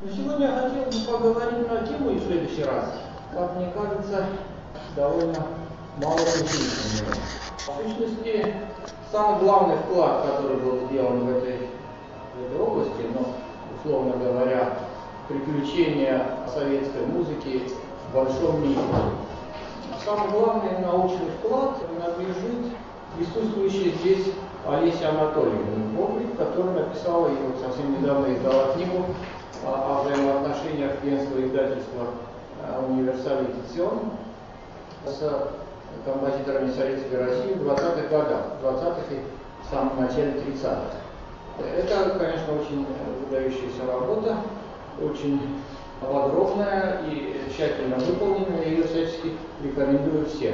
Но сегодня я хотел бы поговорить на тему и в следующий раз, как мне кажется, довольно мало существенную. В сущности, самый главный вклад, который был сделан в этой области, условно говоря, приключения советской музыки в большом мире. Самый главный научный вклад принадлежит присутствующей здесь Олесе Анатольевне Бобрик, которая написала и вот совсем недавно издала книгу о взаимоотношениях Венского издательства «Универсаль Эдицион» с композиторами Советской России в 20-х годах, и в самом начале 30-х. Это, конечно, очень выдающаяся работа, очень подробная и тщательно выполненная, и ее всячески рекомендую всем.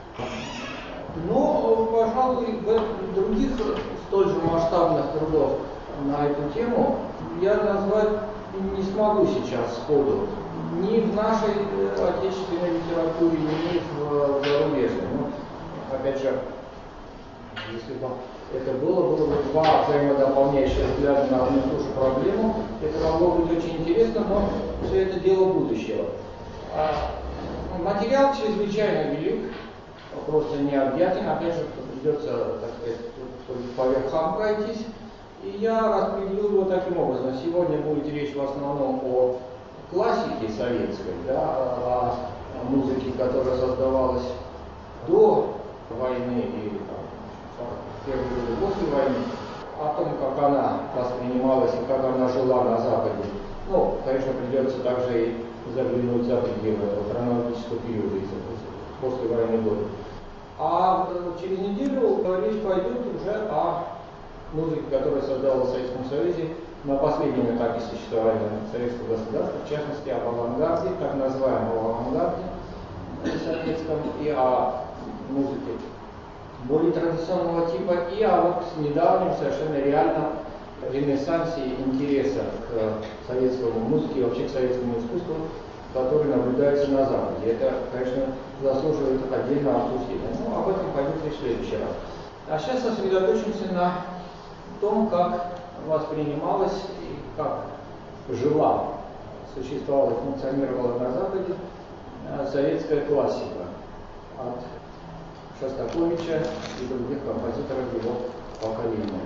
Но, пожалуй, в других столь же масштабных трудов на эту тему я назвать не смогу сейчас сходу. Ни в нашей отечественной литературе, ни в зарубежной. Опять же, если бы это было бы два взаимодополняющих взгляда на одну и ту же проблему, это могло быть очень интересно, но все это дело будущего. Материал чрезвычайно велик, просто необъятен, опять же, придется, так сказать, по верхам пройтись. И я распределил его таким образом. Сегодня будет речь в основном о классике советской, о музыке, которая создавалась до войны и первые годы после войны, о том, как она воспринималась и как она жила на Западе. Конечно, придется также и заглянуть за пределы хронологического периода, после войны года. А через неделю речь пойдет уже о музыке, которая создавалась в Советском Союзе на последнем этапе существования советского государства, в частности, об авангарде, так называемом авангарде советском, и о музыке более традиционного типа, и о недавнем совершенно реальном ренессансе интереса к советскому музыке и вообще к советскому искусству, который наблюдается на Западе. Это, конечно, заслуживает отдельного обсуждения. Об этом пойдет в следующий раз. А сейчас сосредоточимся на том, как воспринималась и как жила, существовала и функционировала на Западе советская классика от Шостаковича и других композиторов его поколения.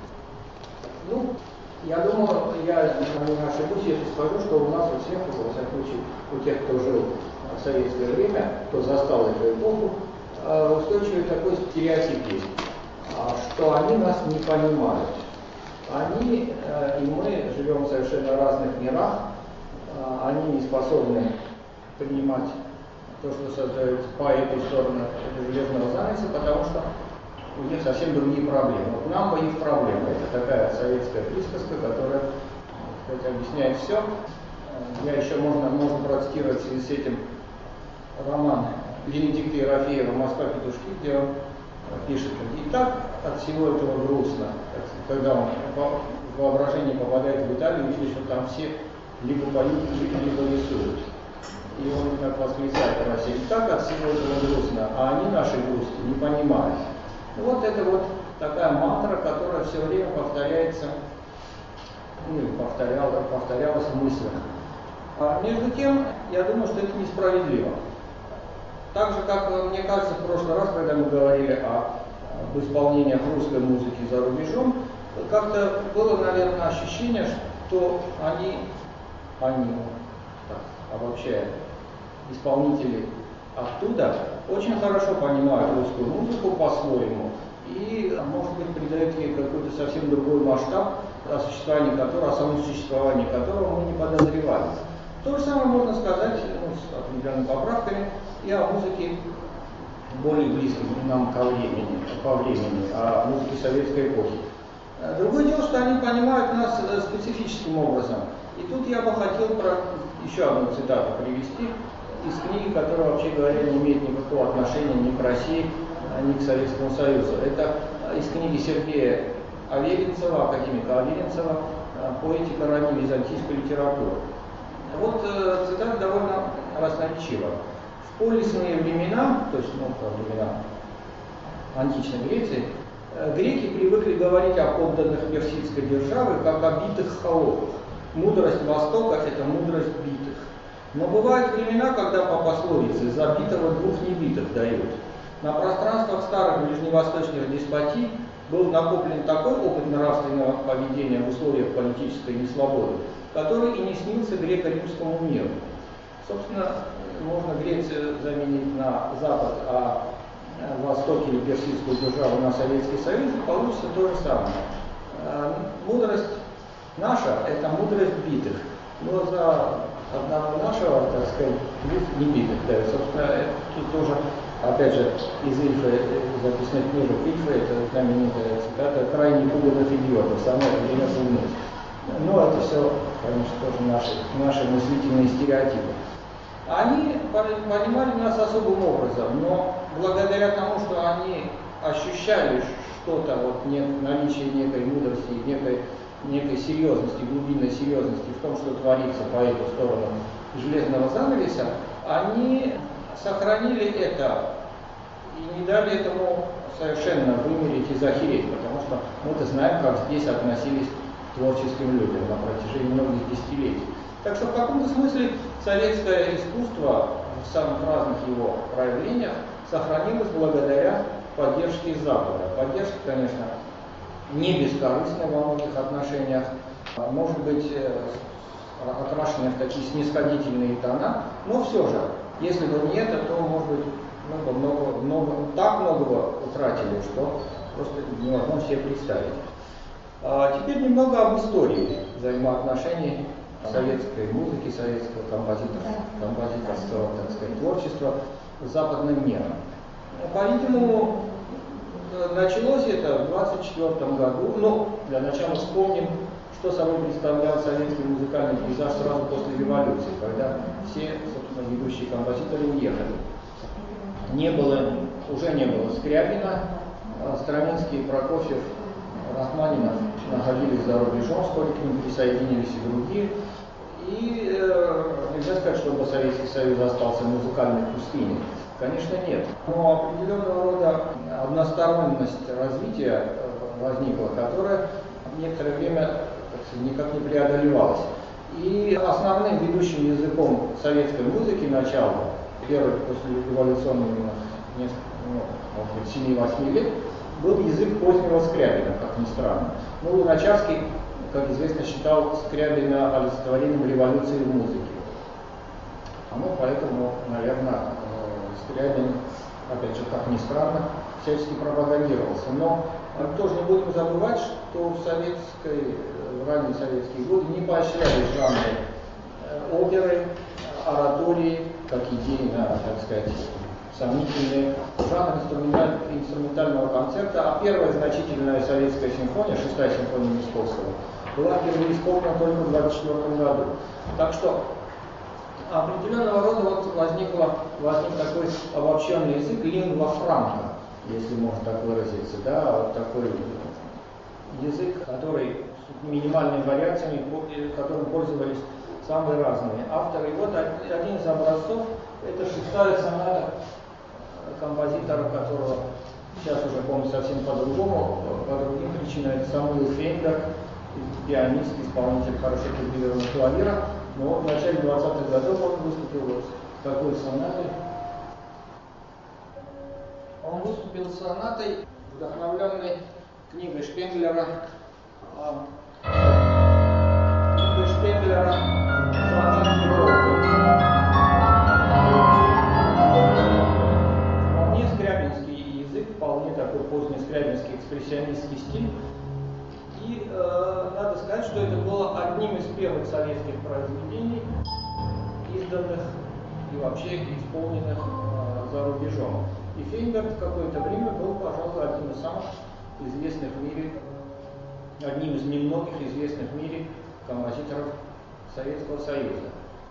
Я думаю, я не ошибусь, если скажу, что у нас у всех, во всяком случае, у тех, кто жил в советское время, кто застал эту эпоху, устойчивый такой стереотип есть, что они нас не понимают. Они и мы живем в совершенно разных мирах, они не способны принимать то, что создает по эту сторону железного занавеса, потому что у них совсем другие проблемы. Нам бы их проблемы. Это такая советская присказка, которая, кстати, объясняет все. Я еще можно процитировать в связи с этим роман Венедикта Ерофеева «Москва петушки», где он пишет: и так от всего этого грустно, когда он в воображении попадает в Италию, видит, что там все либо поют, либо рисуют. И он так восклицает про себя: и так от всего этого грустно, а они наши грусти не понимают. Это такая мантра, которая все время повторяется, повторялась в мыслях. Между тем, я думаю, что это несправедливо. Так же, как, мне кажется, в прошлый раз, когда мы говорили об исполнениях русской музыки за рубежом, как-то было, наверное, ощущение, что они, так обобщая, исполнители оттуда очень хорошо понимают русскую музыку по-своему и, может быть, придают ей какой-то совсем другой масштаб, о самом существовании которого мы не подозревали. То же самое можно сказать, с определенными поправками, и о музыке более близкой нам по времени, о музыке советской эпохи. Другое дело, что они понимают нас специфическим образом. И тут я бы хотел еще одну цитату привести из книги, которая, вообще говоря, не имеет никакого отношения ни к России, ни к Советскому Союзу. Это из книги Сергея Аверинцева, академика Аверинцева, «Поэтика ранней византийской литературы». Цитата довольно красноречива. В полисные времена, то есть времена античной Греции, греки привыкли говорить о подданных персидской державы как о битых холопах. мудрость Востока – это мудрость битых. Но бывают времена, когда по пословице «за битого двух небитых дают». На пространствах старых ближневосточных деспотий был накоплен такой опыт нравственного поведения в условиях политической несвободы, который и не снился греко-римскому миру. Собственно, можно Грецию заменить на Запад, а Восток или Персидскую державу на Советский Союз, и получится то же самое. Мудрость наша – это мудрость битых, но за одного нашего, так сказать, двух небитых. Да. Собственно, тут тоже, опять же, из Ильфа, записанных книжек Ильфа, это знаменитая цитата «крайне пуганных идиотов, самое время умных». Но это все, конечно, тоже наши мыслительные стереотипы. Они понимали нас особым образом, но благодаря тому, что они ощущали что-то, вот, наличие некой мудрости, некой серьезности, глубинной серьезности в том, что творится по эту сторону железного занавеса, они сохранили это и не дали этому совершенно вымереть и захереть, потому что мы-то знаем, как здесь относились к творческим людям на протяжении многих десятилетий. Так что в каком-то смысле советское искусство в самых разных его проявлениях сохранилось благодаря поддержке Запада. Поддержка, конечно, не бескорыстная во многих отношениях, может быть, окрашенная в такие снисходительные тона, но все же, если бы не это, то, может быть, так многого утратили, что просто невозможно себе представить. Теперь немного об истории взаимоотношений советской музыки, советского композиторского, так сказать, творчества с западным миром. По-видимому, началось это в 1924 году, но для начала вспомним, что собой представлял советский музыкальный пейзаж сразу после революции, когда все, собственно, ведущие композиторы уехали. Уже не было Скрябина, Стравинский, Прокофьев, Рахманинов находились за рубежом, вскоре к ним присоединились и другие. И нельзя сказать, чтобы Советский Союз остался в музыкальной пустыне. Конечно, нет. Но определенного рода односторонность развития возникла, которая некоторое время, так сказать, никак не преодолевалась. И основным ведущим языком советской музыки начала, первых после революционных, может быть, 7-8 лет, был язык позднего Скрябина, как ни странно. Луначарский, как известно, считал Скрябина олицетворением революции в музыке. Поэтому, наверное, Скрябин, опять же, как ни странно, всячески пропагандировался. Но тоже не будем забывать, что в ранние советские годы не поощрялись жанры оперы, оратории, как идейно, так сказать, сомнительные, жанр инструментального концерта, а первая значительная советская симфония, 6-я симфония Московского, была впервые исполнена только в 1924 году. Так что определенного рода возник такой обобщенный язык лингва франка, если можно так выразиться, да, такой язык, который с минимальными вариациями, которым пользовались самые разные авторы. И вот один из образцов – это 6-я соната композитора, которого сейчас уже помню совсем по-другому, по другим причинам. Это Самуил Фейнберг, пианист, исполнитель хорошо культивированного клавира. Но в начале 20-х годов он выступил с такой сонатой. Он выступил с сонатой, вдохновленной книгой Шпенглера «Сонат Европы». Вполне скрябинский язык, вполне такой поздний скрябинский экспрессионистский стиль. И надо сказать, что это было одним из первых советских произведений, изданных и вообще исполненных за рубежом. И Фейнберг в какое-то время был, пожалуй, одним из самых известных в мире, одним из немногих известных в мире композиторов Советского Союза.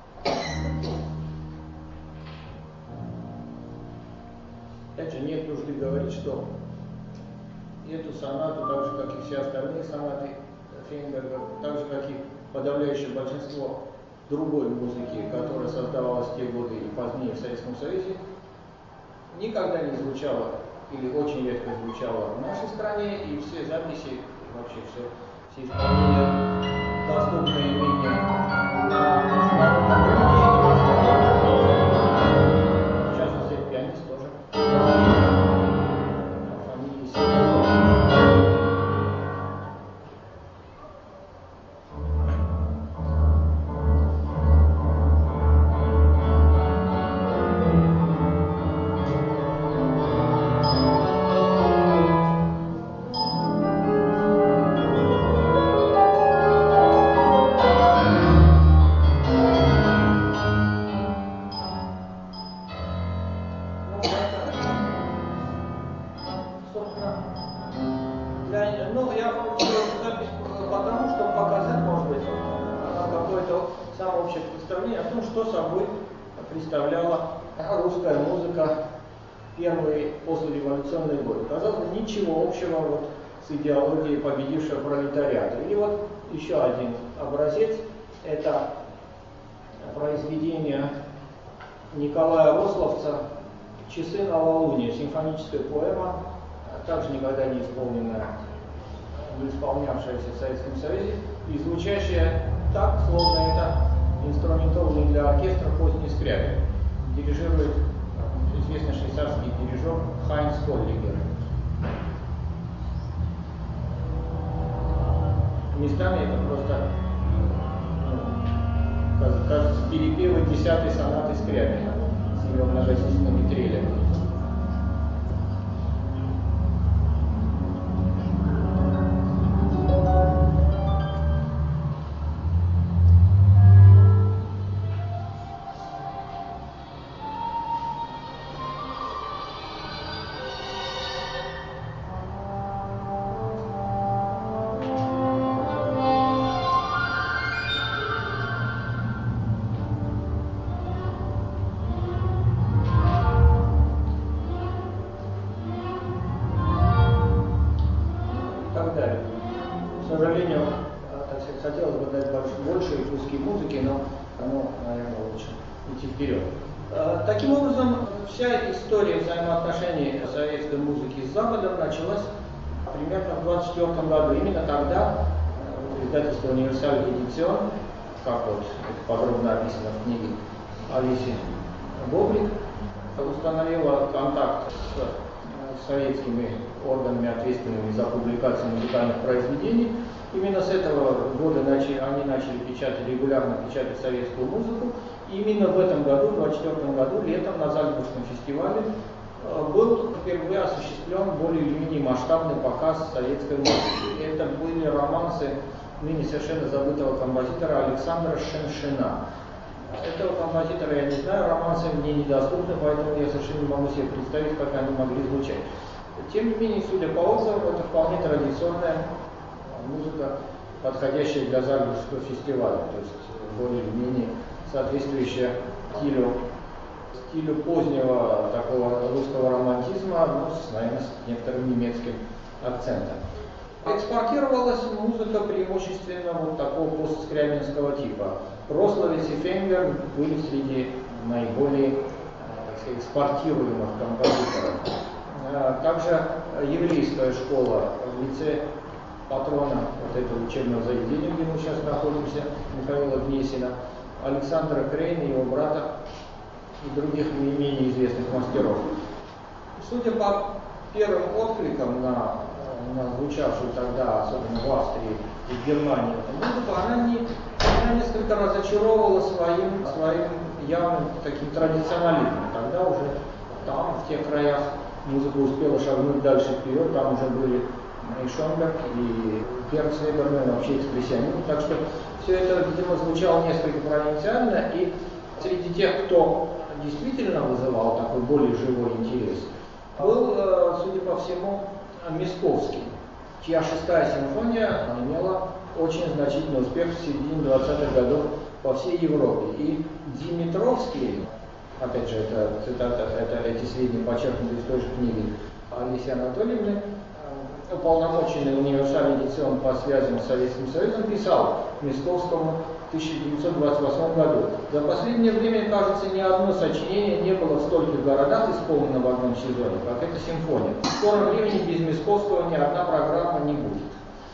Опять же, нет нужды говорить, что эту сонату, так же, как и все остальные сонаты Фейнберга, так же, как и подавляющее большинство другой музыки, которая создавалась в те годы и позднее в Советском Союзе, никогда не звучала или очень редко звучала в нашей стране, и все записи, вообще все исполнения доступные менее на международном рынке. В частности, этот пианист тоже. Фамилия Сидорова. Ну, я получил эту запись потому, чтобы показать, может быть, какое-то самое общее представление о том, что собой представляла русская музыка в первые послереволюционные годы. Казалось бы, ничего общего вот с идеологией победившего пролетариата. Или вот еще один образец, это произведение Николая Рословца «Часы новолуния», симфоническая поэма, также никогда не исполненная, не исполнявшаяся в Советском Союзе, и звучащая так, словно это инструментованный для оркестра поздний скрябин. Дирижирует известный швейцарский дирижер Хайнц Коллигер. Местами это просто, кажется, перепевы 10-й сонаты Скрябина с его многочисленными трелями. К сожалению, так сказать, хотелось бы дать больше куски музыки, но оно, наверное, лучше идти вперед. Таким образом, вся история взаимоотношений советской музыки с Западом началась примерно в 1924 году. Именно тогда издательство «Универсаль Эдицион», как вот это подробно описано в книге Олеси Бобрик, установила контакт с советскими органами, ответственными за публикацию музыкальных произведений. Именно с этого года они начали регулярно печатать советскую музыку. И именно в этом году, в 1924 году, летом на Зальцбургском фестивале был впервые осуществлен более или менее масштабный показ советской музыки. Это были романсы ныне совершенно забытого композитора Александра Шеншина. Этого композитора я не знаю, романсы мне недоступны, поэтому я совершенно не могу себе представить, как они могли звучать. Тем не менее, судя по отзывам, это вполне традиционная музыка, подходящая для Зальцбургского фестиваля, то есть более или менее соответствующая стилю позднего такого русского романтизма, но наверное, с некоторым немецким акцентом. Экспортировалась музыка преимущественно вот такого постскрябинского типа. Рословец и Фенгер были среди наиболее экспортируемых композиторов. Также еврейская школа в лице патрона вот этого учебного заведения, где мы сейчас находимся, Михаила Гнесина, Александра Крейна, его брата и других не менее известных мастеров. Судя по первым откликам на звучавшую тогда, особенно в Австрии и в Германии, музыку, она несколько разочаровывала своим явным таким традиционализмом. Тогда уже там, в тех краях, музыка успела шагнуть дальше вперед, там уже были и Шонберг, и Перцвебер, и вообще экспрессионизм. Так что все это, видимо, звучало несколько провинциально, и среди тех, кто действительно вызывал такой более живой интерес, был, судя по всему, Мясковский, чья 6-я симфония имела очень значительный успех в середине 20-х годов по всей Европе. И Димитровский, опять же, это цитата, эти сведения подчеркнуты из той же книги Олеси Анатольевны, уполномоченный Универсаль Эдицион по связям с Советским Союзом, писал Мясковскому в 1928 году: «За последнее время, кажется, ни одно сочинение не было в стольких городах исполнено в одном сезоне, как эта симфония. В скором времени без Мясковского ни одна программа не будет».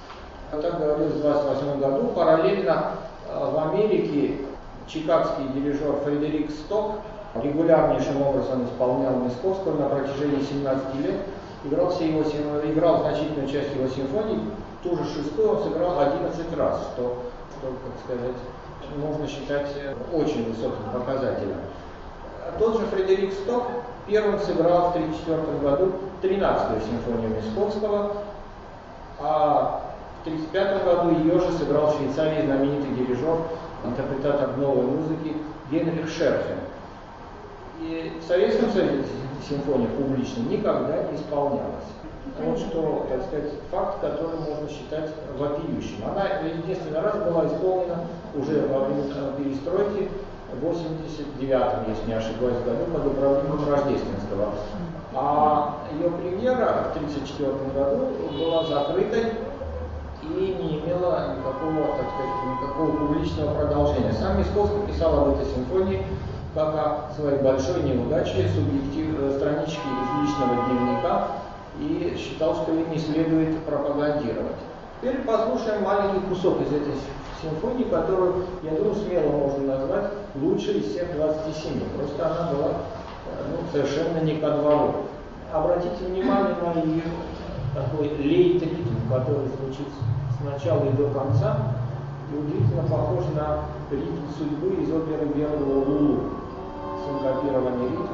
Так говорилось в 1928 году. Параллельно в Америке чикагский дирижер Фредерик Сток регулярнейшим образом исполнял Мясковского на протяжении 17 лет. Играл значительную часть его симфоний. Ту же шестую он сыграл 11 раз, что, как сказать, можно считать очень высоким показателем. Тот же Фредерик Сток первым сыграл в 1934 году 13-ю симфонию Мясковского, а в 1935 году ее же сыграл в Швейцарии знаменитый дирижер, интерпретатор новой музыки Генрих Шерфен. И в Советском Союзе симфония публично никогда не исполнялась. Вот что, так сказать, факт, который можно считать вопиющим. Она единственный раз была исполнена уже во время перестройки в 89-м, если не ошибаюсь, году под управлением Рождественского. А ее премьера в 1934 году была закрытой и не имела никакого, так сказать, никакого публичного продолжения. Сам Мясковский писал об этой симфонии как о своей большой неудаче, странички из личного дневника, и считал, что их не следует пропагандировать. Теперь послушаем маленький кусок из этой симфонии, которую, я думаю, смело можно назвать лучшей из всех 27. Просто она была совершенно не ко двору. Обратите внимание на ее такой лейт-ритм, который звучит с начала и до конца, и удивительно похож на ритм судьбы из оперы Белого Лулу. Синкопированный ритм.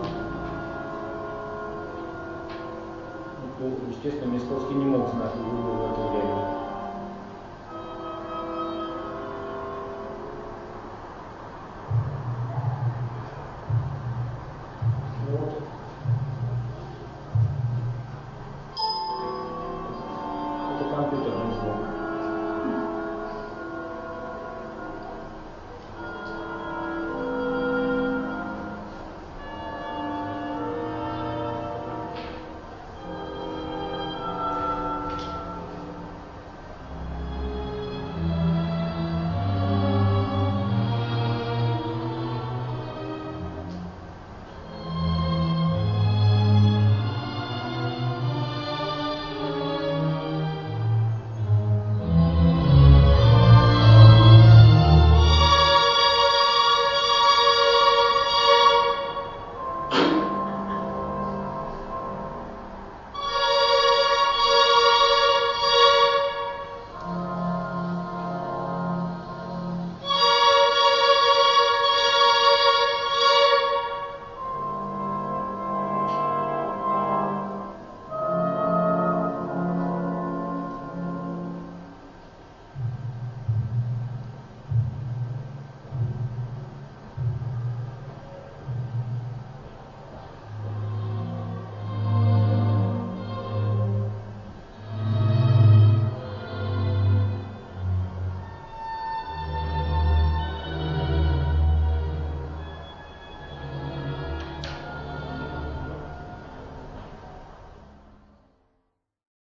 Естественно, Мясковский не мог знать Лулу в это время.